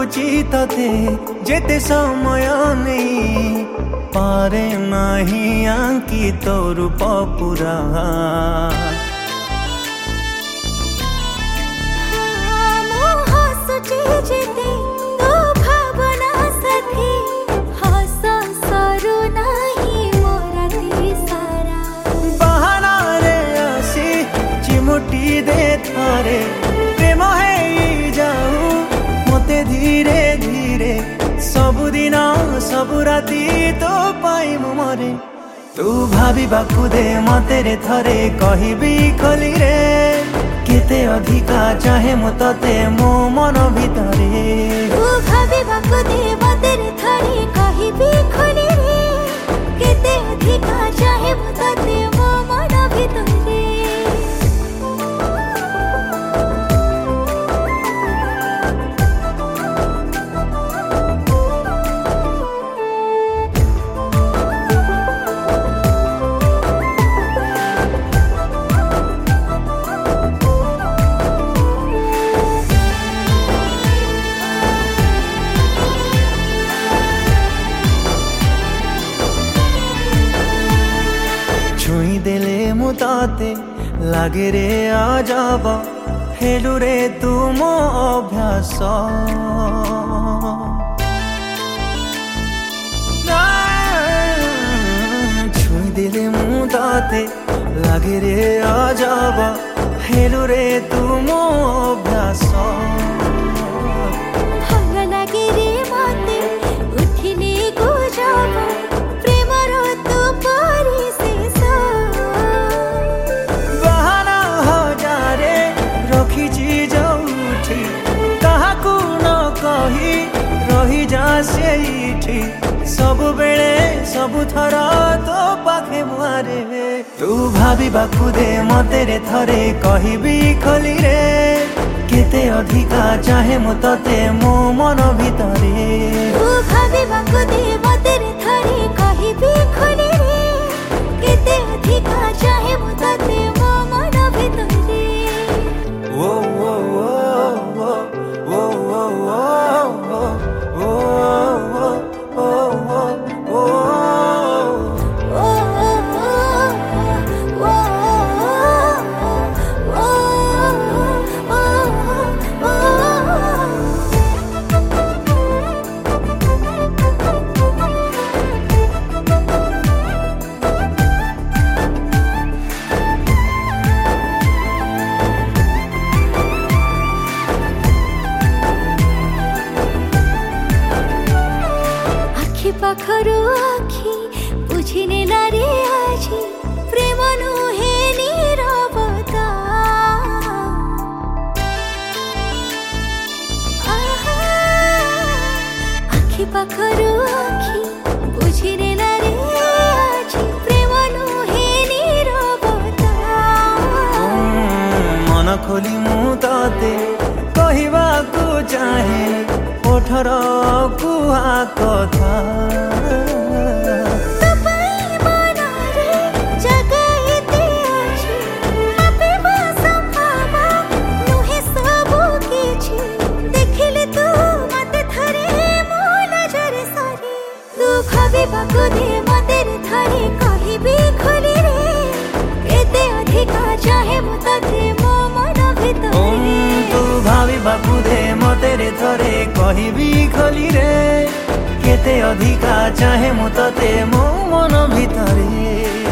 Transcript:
चाहूची तते जेते समय नहीं पारे नहीं आंकी तो रूप पूरा चिमुटी दे थारे प्रेम है जाऊ मते धीरे धीरे सबुदिन सबु राती तो पाई मरे तू भाभी बाकू दे मते रे थरे कहबी खोली रे केते अधिका चाहे मु तते मो मन भितरे तू भाभी बाकू दे मते रे थरे कहबी खोली रे केते अधिका चाहे मु तते मो मन भितरे छुई देले मुताते लागे रे आजाब हेलु रे तू मो अभ्यास छुई देले मुताते लागे रे आजाब हेलु रे तू मो अभ्यास भल लागे रे मते उठिने को जाब सबु बेले सबु थरा तो पाखे मुआरे तू भाभी बाकू दे मते रे थरे कहबी खोली रे केते अधिका चाहे मु तते मो मन भितरे तू भाभी बाकू दे मते रे थरे कहबी खोली रे केते अधिका चाहे मु तते मो मन भितरे ओ ओ ओ ओ ओ ओ पाखरु आखी बुझिने लारे आजी प्रेम नुहे नीरवता आखी पाखरु आखी बुझिने लारे आजी प्रेम नुहे नीरवता मन खोली मु तते कहबा को चाहे ओठर कुआ कथा बाकू दे मते रे थरे कहबी खोली रे केते अधिका चाहे मु तते मो मन भितरे तू भाभी बाकू दे मते रे थरे कहबी खोली रे केते अधिका चाहे मु तते मो मन भितरे।